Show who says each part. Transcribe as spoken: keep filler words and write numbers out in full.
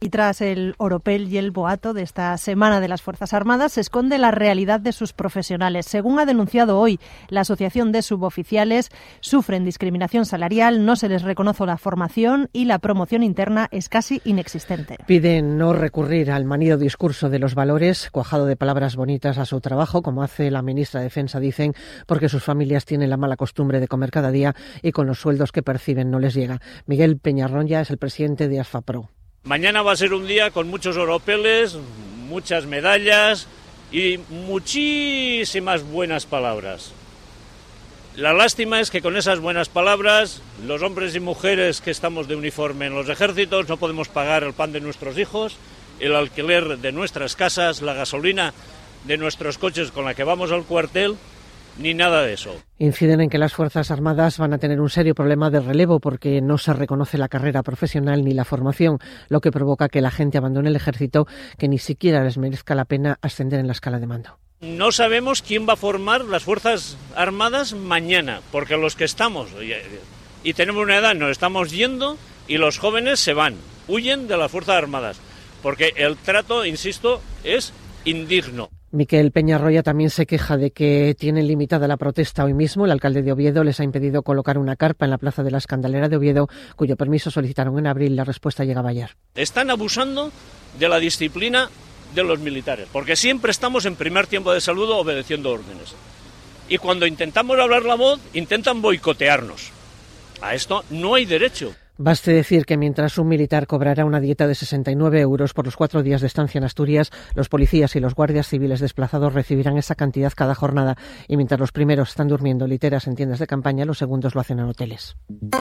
Speaker 1: Y tras el oropel y el boato de esta Semana de las Fuerzas Armadas se esconde la realidad de sus profesionales. Según ha denunciado hoy la Asociación de Suboficiales, sufren discriminación salarial, no se les reconoce la formación y la promoción interna es casi inexistente.
Speaker 2: Piden no recurrir al manido discurso de los valores, cuajado de palabras bonitas a su trabajo, como hace la ministra de Defensa, dicen, porque sus familias tienen la mala costumbre de comer cada día y con los sueldos que perciben no les llega. Miguel Peñarroya es el presidente de ASFAPRO.
Speaker 3: Mañana va a ser un día con muchos oropeles, muchas medallas y muchísimas buenas palabras. La lástima es que con esas buenas palabras, los hombres y mujeres que estamos de uniforme en los ejércitos no podemos pagar el pan de nuestros hijos, el alquiler de nuestras casas, la gasolina de nuestros coches con la que vamos al cuartel, ni nada de eso.
Speaker 2: Inciden en que las Fuerzas Armadas van a tener un serio problema de relevo porque no se reconoce la carrera profesional ni la formación, lo que provoca que la gente abandone el ejército, que ni siquiera les merezca la pena ascender en la escala de mando.
Speaker 3: No sabemos quién va a formar las Fuerzas Armadas mañana, porque los que estamos y tenemos una edad nos estamos yendo y los jóvenes se van, huyen de las Fuerzas Armadas, porque el trato, insisto, es indigno.
Speaker 2: Miquel Peñarroya también se queja de que tienen limitada la protesta hoy mismo. El alcalde de Oviedo les ha impedido colocar una carpa en la plaza de la Escandalera de Oviedo, cuyo permiso solicitaron en abril. La respuesta llegaba ayer.
Speaker 3: Están abusando de la disciplina de los militares, porque siempre estamos en primer tiempo de saludo obedeciendo órdenes. Y cuando intentamos hablar la voz, intentan boicotearnos. A esto no hay derecho.
Speaker 2: Baste decir que mientras un militar cobrará una dieta de sesenta y nueve euros por los cuatro días de estancia en Asturias, los policías y los guardias civiles desplazados recibirán esa cantidad cada jornada. Y mientras los primeros están durmiendo literas en tiendas de campaña, los segundos lo hacen en hoteles.